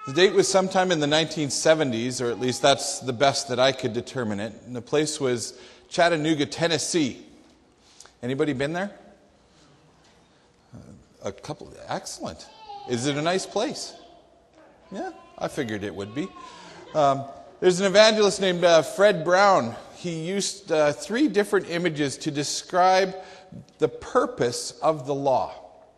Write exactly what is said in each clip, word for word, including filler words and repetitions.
The date was sometime in the nineteen seventies, or at least that's the best that I could determine it. And the place was Chattanooga, Tennessee. Anybody been there? A couple. Excellent. Is it a nice place? Yeah, I figured it would be. Um, there's an evangelist named uh, Fred Brown. He used uh, three different images to describe the purpose of the law.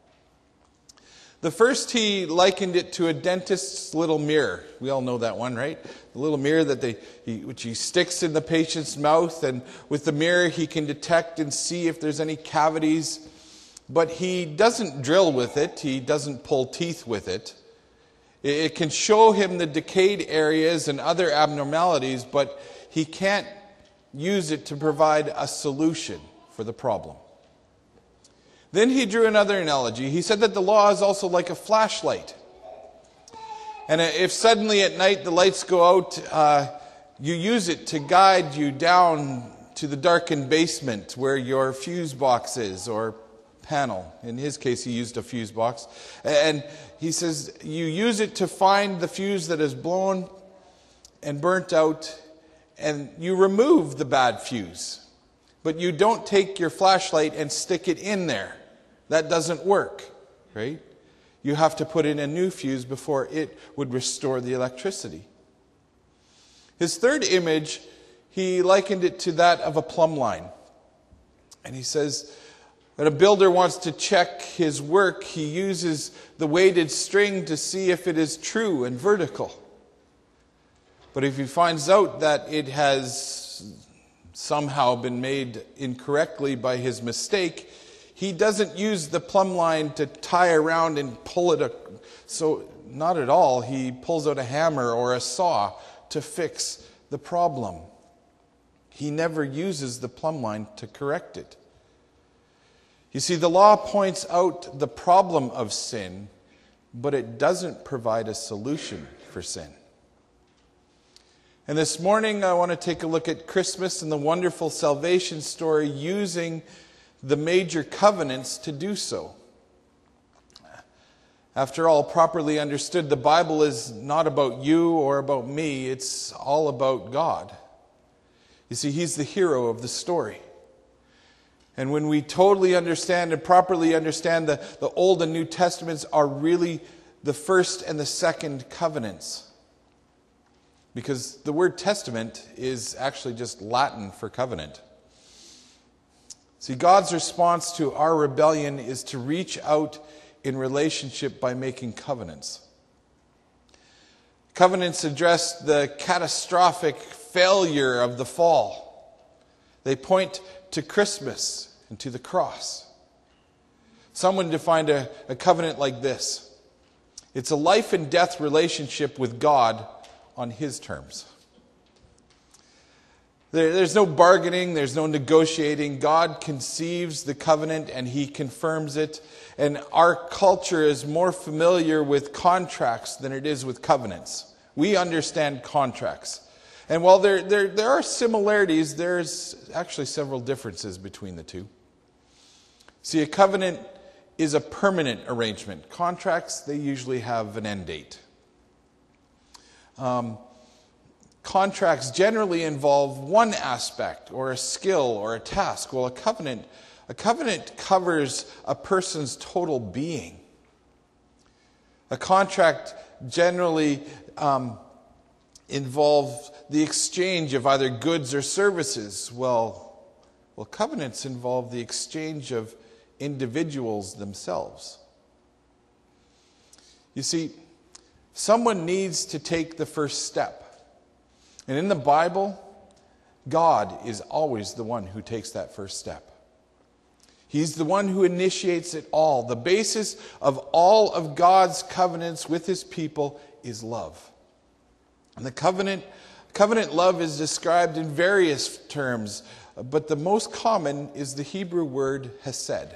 The first, he likened it to a dentist's little mirror. We all know that one, right? The little mirror that they, he, which he sticks in the patient's mouth, and with the mirror he can detect and see if there's any cavities. But he doesn't drill with it. He doesn't pull teeth with it. It can show him the decayed areas and other abnormalities, but he can't use it to provide a solution for the problem. Then he drew another analogy. He said that the law is also like a flashlight. And if suddenly at night the lights go out, uh, you use it to guide you down to the darkened basement where your fuse box is, or panel. In his case, he used a fuse box. And he says you use it to find the fuse that is blown and burnt out, and you remove the bad fuse. But you don't take your flashlight and stick it in there. That doesn't work, right? You have to put in a new fuse before it would restore the electricity. His third image, he likened it to that of a plumb line. And he says, when a builder wants to check his work, he uses the weighted string to see if it is true and vertical. But if he finds out that it has somehow been made incorrectly by his mistake, he doesn't use the plumb line to tie around and pull it. A, so not at all. He pulls out a hammer or a saw to fix the problem. He never uses the plumb line to correct it. You see, the law points out the problem of sin, but it doesn't provide a solution for sin. And this morning I want to take a look at Christmas and the wonderful salvation story using the major covenants to do so. After all, properly understood, the Bible is not about you or about me. It's all about God. You see, He's the hero of the story. And when we totally understand and properly understand the, the Old and New Testaments are really the first and the second covenants. Because the word testament is actually just Latin for covenant. See, God's response to our rebellion is to reach out in relationship by making covenants. Covenants address the catastrophic failure of the fall. They point to Christmas and to the cross. Someone defined a, a covenant like this. It's a life and death relationship with God on His terms. There, there's no bargaining, there's no negotiating. God conceives the covenant and He confirms it. And our culture is more familiar with contracts than it is with covenants. We understand contracts. And while there, there, there are similarities, there's actually several differences between the two. See, a covenant is a permanent arrangement. Contracts, they usually have an end date. Um, contracts generally involve one aspect or a skill or a task. Well, a covenant, a covenant covers a person's total being. A contract generally um, involves the exchange of either goods or services. Well, well, covenants involve the exchange of individuals themselves. You see, someone needs to take the first step. And in the Bible, God is always the one who takes that first step. He's the one who initiates it all. The basis of all of God's covenants with His people is love. And the covenant, covenant love is described in various terms, but the most common is the Hebrew word hesed.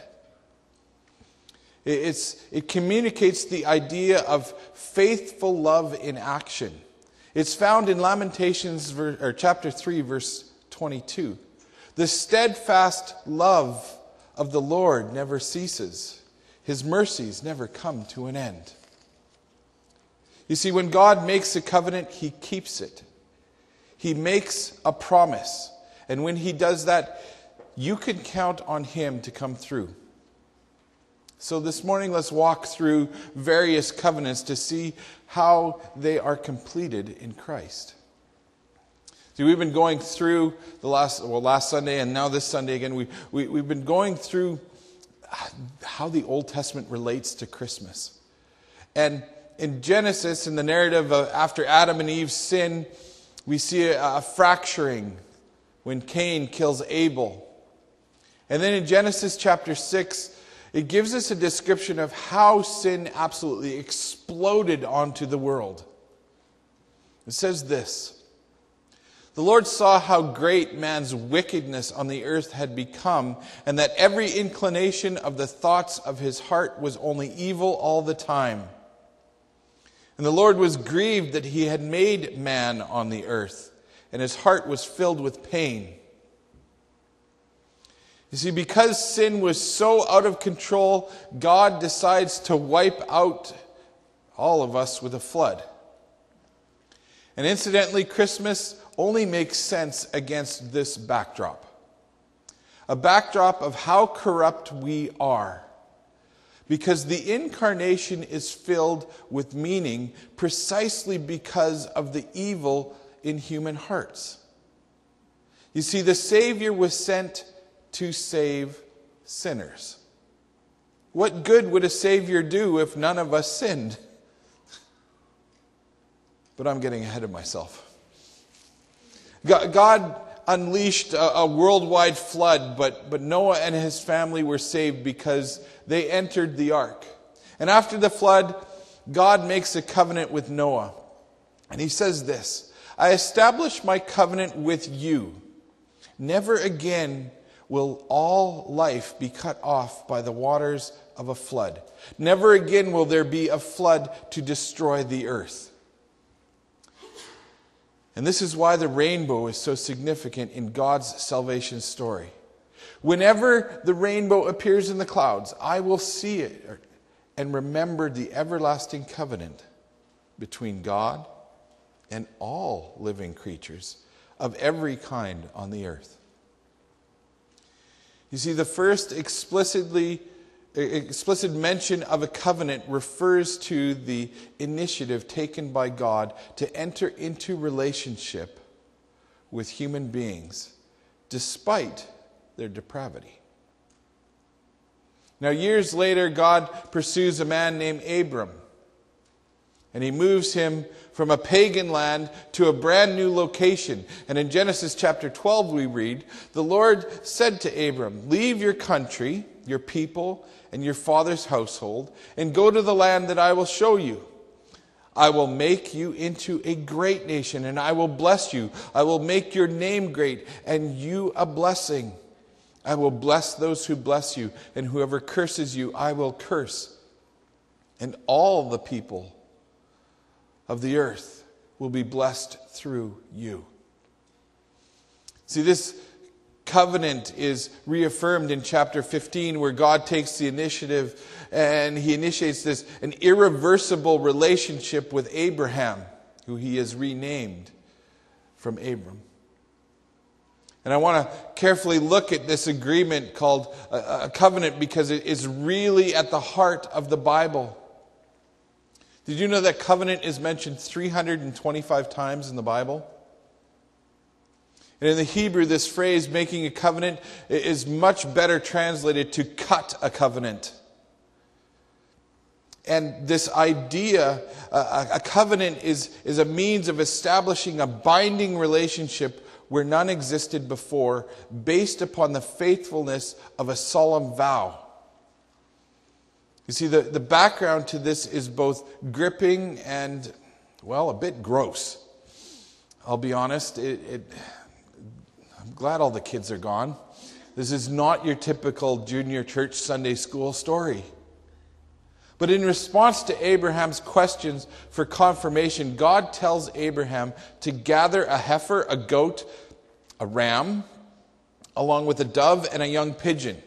It's, it communicates the idea of faithful love in action. It's found in Lamentations or chapter three, verse twenty-two. The steadfast love of the Lord never ceases. His mercies never come to an end. You see, when God makes a covenant, he keeps it. He makes a promise. And when he does that, you can count on him to come through. So this morning, let's walk through various covenants to see how they are completed in Christ. See, we've been going through the last, well, last Sunday and now this Sunday again, we, we, we've been going through how the Old Testament relates to Christmas. And in Genesis, in the narrative of after Adam and Eve's sin, we see a, a fracturing when Cain kills Abel. And then in Genesis chapter six, it gives us a description of how sin absolutely exploded onto the world. It says this: "The Lord saw how great man's wickedness on the earth had become, and that every inclination of the thoughts of his heart was only evil all the time. And the Lord was grieved that he had made man on the earth, and his heart was filled with pain." You see, because sin was so out of control, God decides to wipe out all of us with a flood. And incidentally, Christmas only makes sense against this backdrop. A backdrop of how corrupt we are. Because the incarnation is filled with meaning precisely because of the evil in human hearts. You see, the Savior was sent to save sinners. What good would a Savior do if none of us sinned? But I'm getting ahead of myself. God unleashed a worldwide flood, but, but Noah and his family were saved because they entered the ark. And after the flood, God makes a covenant with Noah. And he says this: "I establish my covenant with you. Never again will all life be cut off by the waters of a flood. Never again will there be a flood to destroy the earth." And this is why the rainbow is so significant in God's salvation story. Whenever the rainbow appears in the clouds, I will see it and remember the everlasting covenant between God and all living creatures of every kind on the earth. You see, the first explicitly explicit mention of a covenant refers to the initiative taken by God to enter into relationship with human beings despite their depravity. Now, years later, God pursues a man named Abram, and he moves him from a pagan land to a brand new location. And in Genesis chapter twelve we read, "The Lord said to Abram, 'Leave your country, your people, and your father's household, and go to the land that I will show you. I will make you into a great nation, and I will bless you. I will make your name great, and you a blessing. I will bless those who bless you, and whoever curses you, I will curse. And all the people of the earth will be blessed through you.'" See, this covenant is reaffirmed in chapter fifteen, where God takes the initiative and he initiates this an irreversible relationship with Abraham, who he has renamed from Abram. And I want to carefully look at this agreement called a, a covenant because it is really at the heart of the Bible. Did you know that covenant is mentioned three hundred twenty-five times in the Bible? And in the Hebrew, this phrase, making a covenant, is much better translated to cut a covenant. And this idea, uh, a covenant is, is a means of establishing a binding relationship where none existed before, based upon the faithfulness of a solemn vow. You see, the, the background to this is both gripping and, well, a bit gross. I'll be honest, it, it, I'm glad all the kids are gone. This is not your typical junior church Sunday school story. But in response to Abraham's questions for confirmation, God tells Abraham to gather a heifer, a goat, a ram, along with a dove and a young pigeon.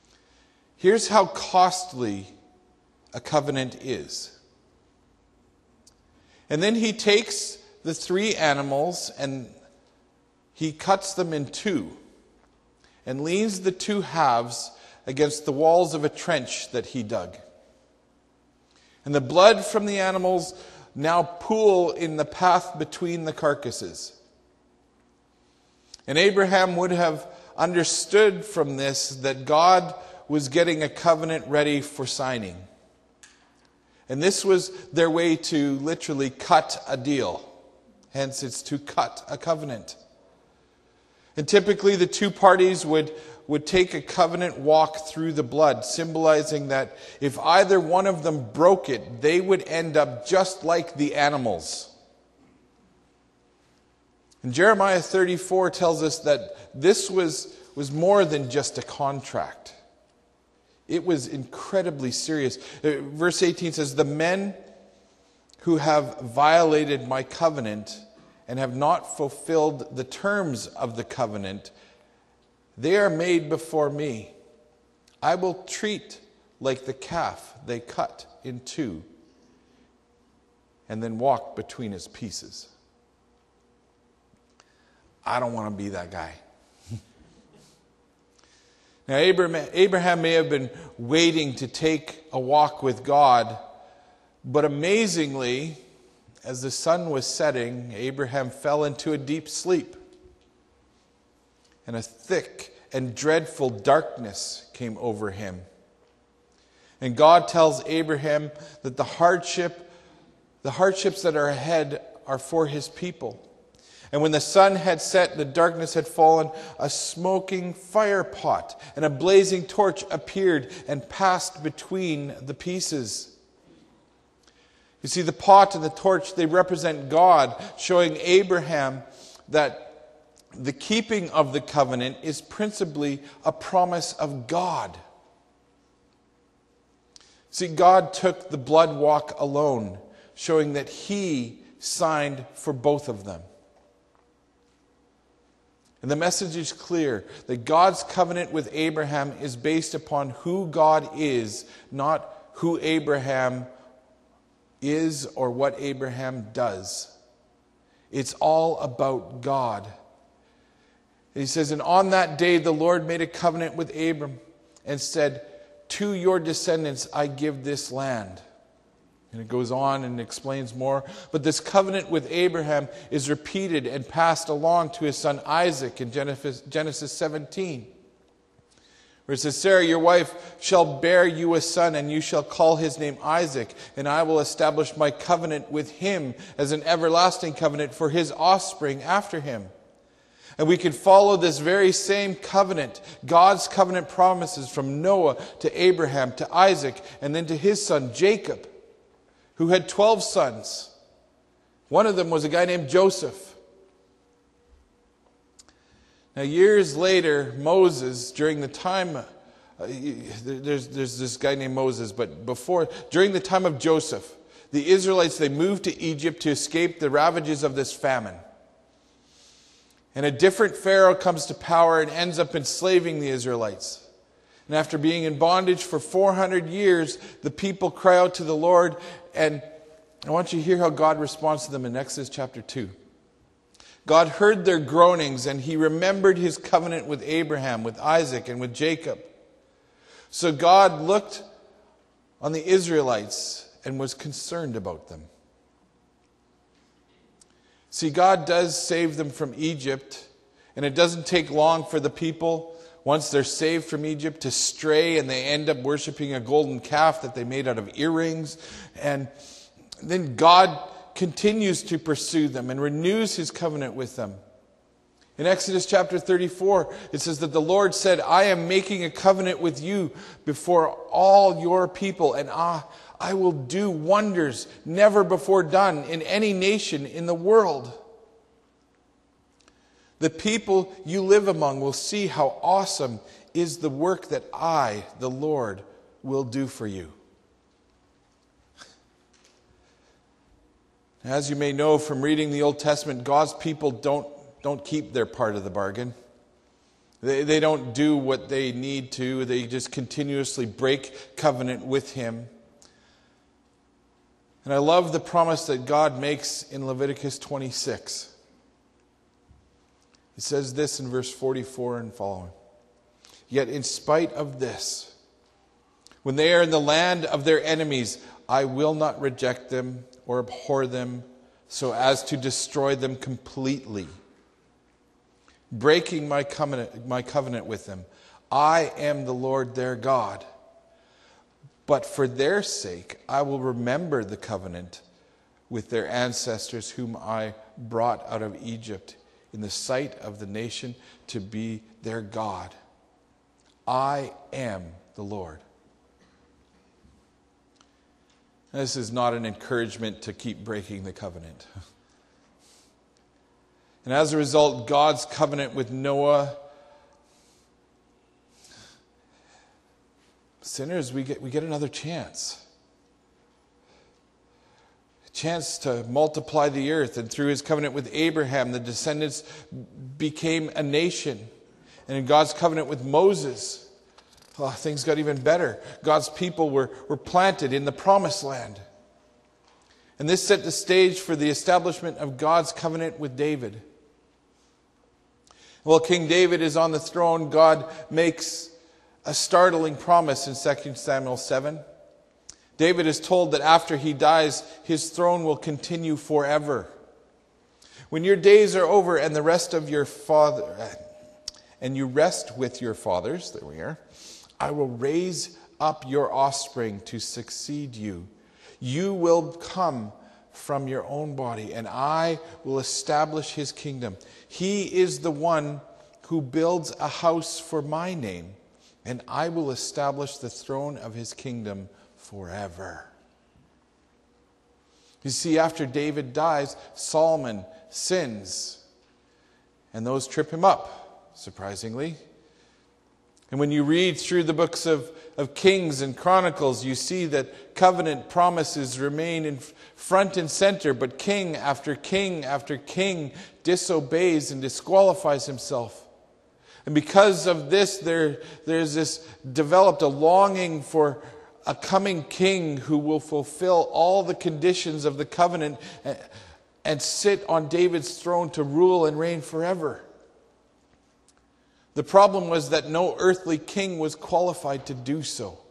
Here's how costly a covenant is. And then he takes the three animals and he cuts them in two and leans the two halves against the walls of a trench that he dug. And the blood from the animals now pool in the path between the carcasses. And Abraham would have understood from this that God was getting a covenant ready for signing. And this was their way to literally cut a deal. Hence, it's to cut a covenant. And typically the two parties would, would take a covenant walk through the blood, symbolizing that if either one of them broke it, they would end up just like the animals. And Jeremiah thirty-four tells us that this was, was more than just a contract. It was incredibly serious. Verse eighteen says, "The men who have violated my covenant and have not fulfilled the terms of the covenant, they are made before me. I will treat like the calf they cut in two and then walk between its pieces." I don't want to be that guy. Now, Abraham, Abraham may have been waiting to take a walk with God, but amazingly, as the sun was setting, Abraham fell into a deep sleep. And a thick and dreadful darkness came over him. And God tells Abraham that the hardship, the hardships that are ahead are for his people. And when the sun had set, the darkness had fallen, a smoking fire pot and a blazing torch appeared and passed between the pieces. You see, the pot and the torch, they represent God, showing Abraham that the keeping of the covenant is principally a promise of God. See, God took the blood walk alone, showing that he signed for both of them. And the message is clear, that God's covenant with Abraham is based upon who God is, not who Abraham is or what Abraham does. It's all about God. And he says, "And on that day the Lord made a covenant with Abram and said, 'To your descendants I give this land.'" And it goes on and explains more. But this covenant with Abraham is repeated and passed along to his son Isaac in Genesis seventeen. Where it says, "Sarah, your wife, shall bear you a son, and you shall call his name Isaac. And I will establish my covenant with him as an everlasting covenant for his offspring after him." And we can follow this very same covenant, God's covenant promises from Noah to Abraham, to Isaac, and then to his son Jacob, who had twelve sons. One of them was a guy named Joseph. Now, years later, Moses, during the time, uh, there's, there's this guy named Moses, but before, during the time of Joseph, the Israelites, they moved to Egypt to escape the ravages of this famine. And a different Pharaoh comes to power and ends up enslaving the Israelites. And after being in bondage for four hundred years, the people cry out to the Lord. And I want you to hear how God responds to them in Exodus chapter two. God heard their groanings, and he remembered his covenant with Abraham, with Isaac, and with Jacob. So God looked on the Israelites and was concerned about them. See, God does save them from Egypt, and it doesn't take long for the people, once they're saved from Egypt, to stray, and they end up worshiping a golden calf that they made out of earrings. And then God continues to pursue them and renews his covenant with them. In Exodus chapter thirty-four, it says that the Lord said, "I am making a covenant with you before all your people, and I, I will do wonders never before done in any nation in the world. The people you live among will see how awesome is the work that I, the Lord, will do for you." As you may know from reading the Old Testament, God's people don't, don't keep their part of the bargain. They, they don't do what they need to. They just continuously break covenant with him. And I love the promise that God makes in Leviticus twenty-six. He says this in verse forty-four and following. Yet in spite of this, when they are in the land of their enemies, I will not reject them or abhor them so as to destroy them completely, breaking my covenant, my covenant with them. I am the Lord their God. But for their sake, I will remember the covenant with their ancestors whom I brought out of Egypt in the sight of the nation to be their God. I am the Lord. This is not an encouragement to keep breaking the covenant. And as a result, God's covenant with Noah, sinners, we get, we get another chance. A chance to multiply the earth. And through his covenant with Abraham, the descendants became a nation. And in God's covenant with Moses, oh, things got even better. God's people were, were planted in the promised land. And this set the stage for the establishment of God's covenant with David. While King David is on the throne, God makes a startling promise in Second Samuel seven. David is told that after he dies, his throne will continue forever. When your days are over and the rest of your father, and you rest with your fathers, there we are, I will raise up your offspring to succeed you. You will come from your own body, and I will establish his kingdom. He is the one who builds a house for my name, and I will establish the throne of his kingdom forever. You see, after David dies, Solomon sins, and those trip him up, surprisingly. And when you read through the books of, of Kings and Chronicles, you see that covenant promises remain in front and center, but king after king after king disobeys and disqualifies himself. And because of this, there, there's this developed a longing for a coming king who will fulfill all the conditions of the covenant and, and sit on David's throne to rule and reign forever. The problem was that no earthly king was qualified to do so.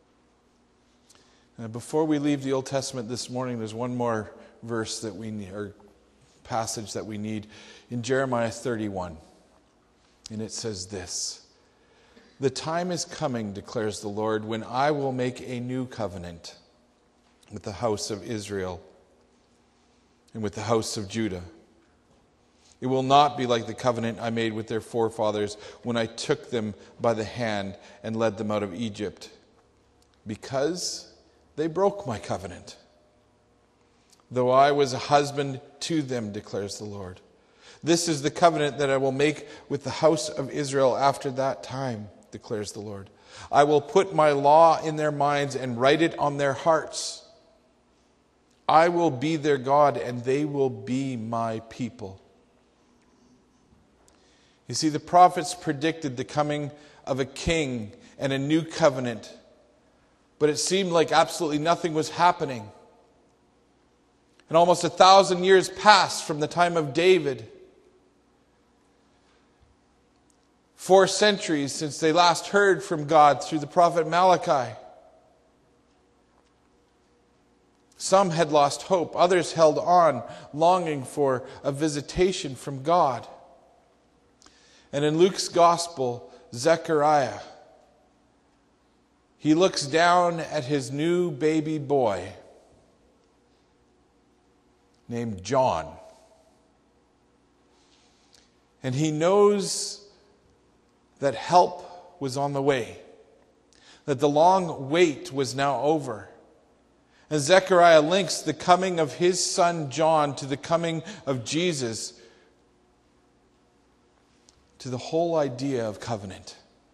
And before we leave the Old Testament this morning, there's one more verse that we need, or passage that we need in Jeremiah thirty-one. And it says this: "The time is coming, declares the Lord, when I will make a new covenant with the house of Israel and with the house of Judah. It will not be like the covenant I made with their forefathers when I took them by the hand and led them out of Egypt, because they broke my covenant, though I was a husband to them, declares the Lord. This is the covenant that I will make with the house of Israel after that time, declares the Lord. I will put my law in their minds and write it on their hearts. I will be their God, and they will be my people." You see, the prophets predicted the coming of a king and a new covenant, but it seemed like absolutely nothing was happening. And almost a thousand years passed from the time of David. Four centuries since they last heard from God through the prophet Malachi. Some had lost hope. Others held on, longing for a visitation from God. And in Luke's gospel, Zechariah, he looks down at his new baby boy named John. And he knows that help was on the way, that the long wait was now over. And Zechariah links the coming of his son John to the coming of Jesus, to the whole idea of covenant.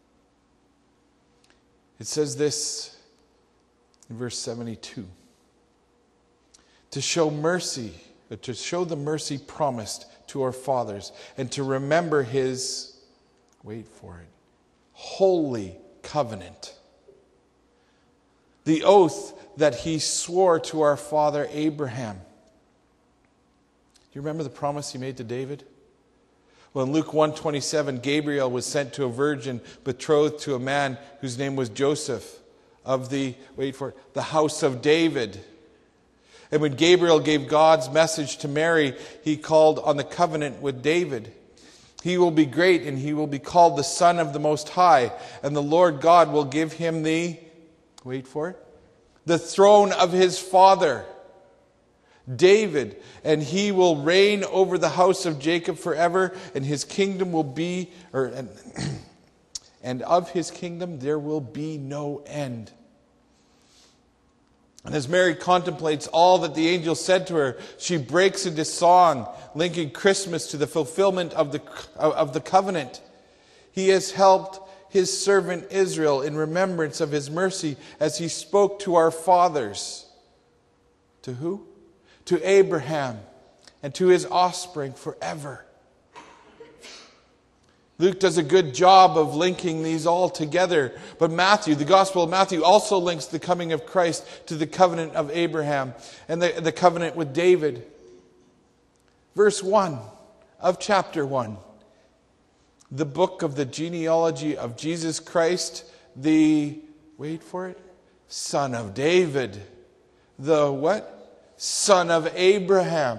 It says this in verse seventy-two. To show mercy, to show the mercy promised to our fathers, and to remember his, wait for it, holy covenant, the oath that he swore to our father Abraham. Do you remember the promise he made to David? Well, in Luke one twenty-seven, Gabriel was sent to a virgin betrothed to a man whose name was Joseph of the, wait for it, the house of David. And when Gabriel gave God's message to Mary, he called on the covenant with David. He will be great, and he will be called the Son of the Most High. And the Lord God will give him the, wait for it, the throne of his father, David. And he will reign over the house of Jacob forever, and his kingdom will be, or and, and of his kingdom there will be no end. And as Mary contemplates all that the angel said to her, she breaks into song, linking Christmas to the fulfillment of the, of the covenant. He has helped his servant Israel in remembrance of his mercy as he spoke to our fathers. To who? To Abraham and to his offspring forever. Luke does a good job of linking these all together. But Matthew, the Gospel of Matthew, also links the coming of Christ to the covenant of Abraham and the, the covenant with David. Verse one of chapter one. The book of the genealogy of Jesus Christ, the, wait for it, son of David. The what? Son of Abraham.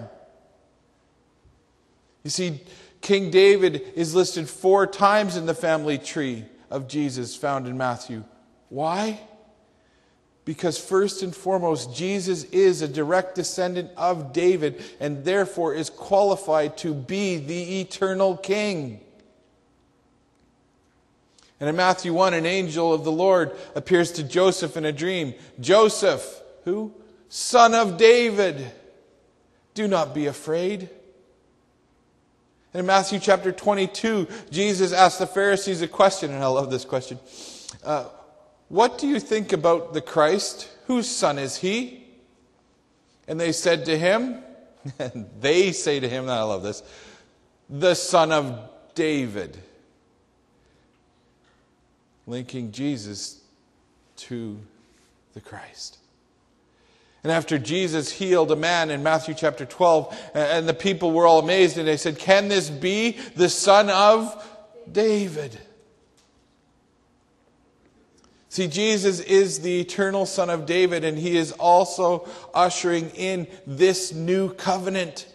You see, King David is listed four times in the family tree of Jesus found in Matthew. Why? Because first and foremost, Jesus is a direct descendant of David and therefore is qualified to be the eternal king. And in Matthew one, an angel of the Lord appears to Joseph in a dream. Joseph, who? Son of David, do not be afraid. In Matthew chapter twenty-two, Jesus asked the Pharisees a question, and I love this question. Uh, what do you think about the Christ? Whose son is he? And they said to him, and they say to him, and I love this, the son of David. Linking Jesus to the Christ. And after Jesus healed a man in Matthew chapter twelve, and the people were all amazed, and they said, can this be the son of David? See, Jesus is the eternal Son of David, and he is also ushering in this new covenant.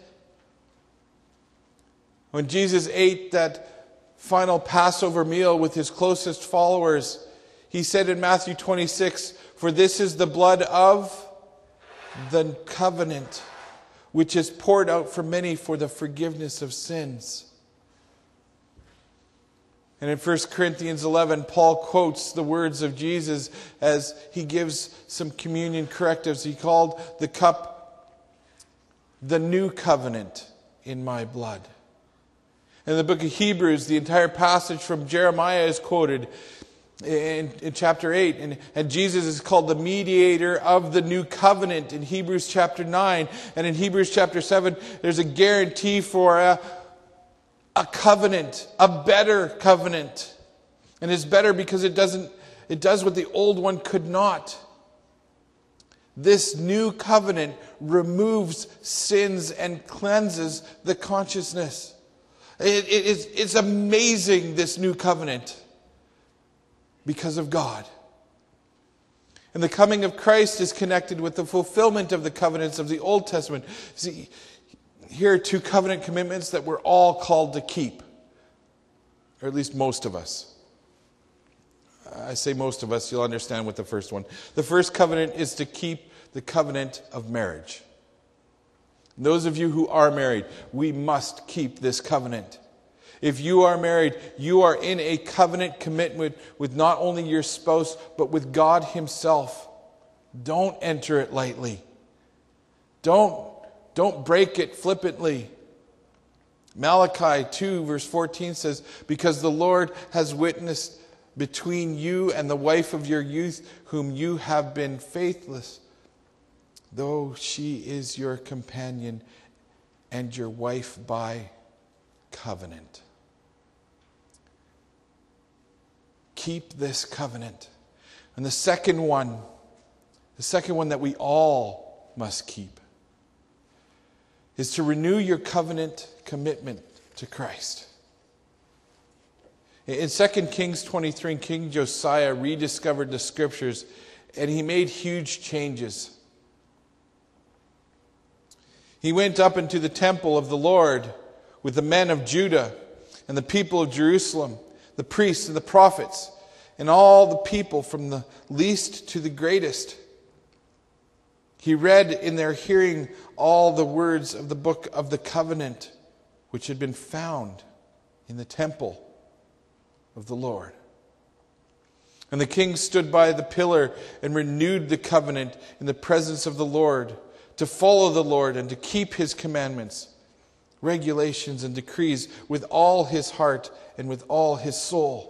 When Jesus ate that final Passover meal with his closest followers, he said in Matthew twenty-six, for this is the blood of the covenant, which is poured out for many for the forgiveness of sins. And in First Corinthians eleven, Paul quotes the words of Jesus as he gives some communion correctives. He called the cup the new covenant in my blood. In the book of Hebrews, the entire passage from Jeremiah is quoted in, in chapter eight. And, and Jesus is called the mediator of the new covenant in Hebrews chapter nine. And in Hebrews chapter seven, there's a guarantee for a, a covenant, a better covenant. And it's better because it doesn't, it does what the old one could not. This new covenant removes sins and cleanses the consciousness. It, it, it's, it's amazing, this new covenant, because of God. And the coming of Christ is connected with the fulfillment of the covenants of the Old Testament. See, here are two covenant commitments that we're all called to keep, or at least most of us. I say most of us, you'll understand with the first one. The first covenant is to keep the covenant of marriage. Those of you who are married, we must keep this covenant. If you are married, you are in a covenant commitment with not only your spouse, but with God himself. Don't enter it lightly. Don't, don't break it flippantly. Malachi two verse fourteen says, because the Lord has witnessed between you and the wife of your youth, whom you have been faithless, though she is your companion and your wife by covenant. Keep this covenant. And the second one The second one that we all must keep is to renew your covenant commitment to Christ. In Second Kings twenty-three, King Josiah rediscovered the scriptures and he made huge changes. He went up into the temple of the Lord with the men of Judah and the people of Jerusalem, the priests and the prophets, and all the people from the least to the greatest. He read in their hearing all the words of the book of the covenant, which had been found in the temple of the Lord. And the king stood by the pillar and renewed the covenant in the presence of the Lord, to follow the Lord and to keep his commandments, regulations, and decrees with all his heart and with all his soul,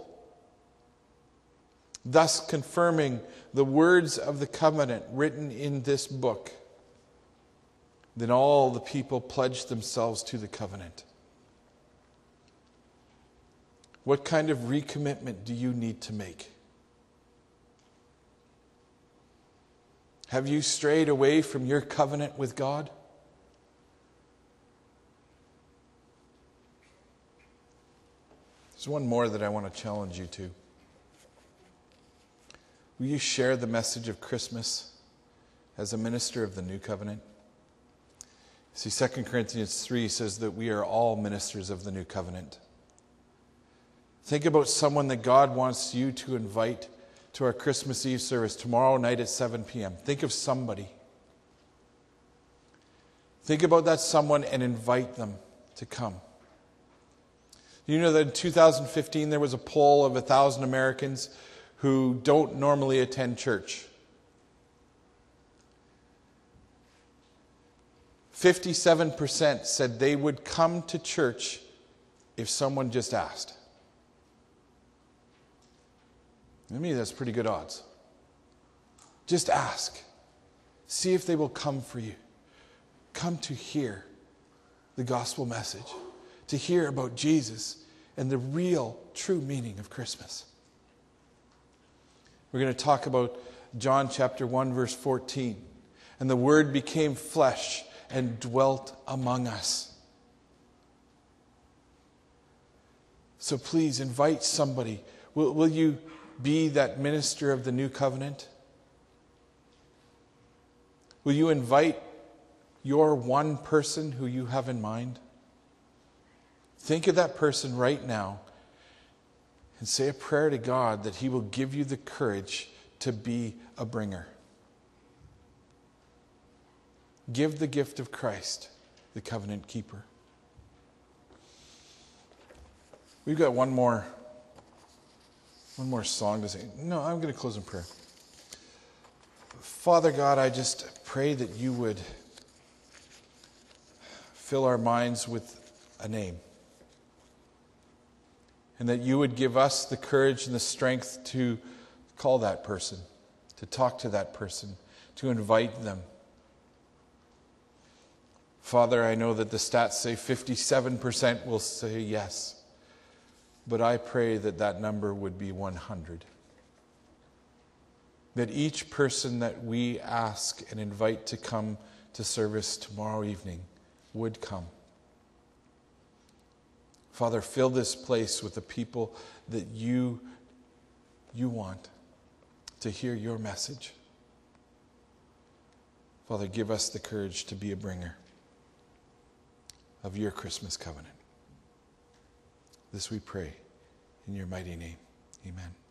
thus confirming the words of the covenant written in this book. Then all the people pledged themselves to the covenant. What kind of recommitment do you need to make? Have you strayed away from your covenant with God? There's one more that I want to challenge you to. Will you share the message of Christmas as a minister of the new covenant? See, Second Corinthians three says that we are all ministers of the new covenant. Think about someone that God wants you to invite to our Christmas Eve service tomorrow night at seven p.m. Think of somebody. Think about that someone and invite them to come. You know that in two thousand fifteen there was a poll of one thousand Americans who don't normally attend church. fifty-seven percent said they would come to church if someone just asked. To me, that's pretty good odds. Just ask. See if they will come for you. Come to hear the gospel message, to hear about Jesus and the real, true meaning of Christmas. We're going to talk about John chapter one, verse fourteen. And the Word became flesh and dwelt among us. So please invite somebody. Will, will you be that minister of the new covenant? Will you invite your one person who you have in mind? Think of that person right now and say a prayer to God that He will give you the courage to be a bringer. Give the gift of Christ, the covenant keeper. We've got one more One more song to sing. No, I'm going to close in prayer. Father God, I just pray that you would fill our minds with a name. And that you would give us the courage and the strength to call that person, to talk to that person, to invite them. Father, I know that the stats say fifty-seven percent will say yes. But I pray that that number would be one hundred. That each person that we ask and invite to come to service tomorrow evening would come. Father, fill this place with the people that you, you want to hear your message. Father, give us the courage to be a bringer of your Christmas covenant. This we pray in your mighty name. Amen.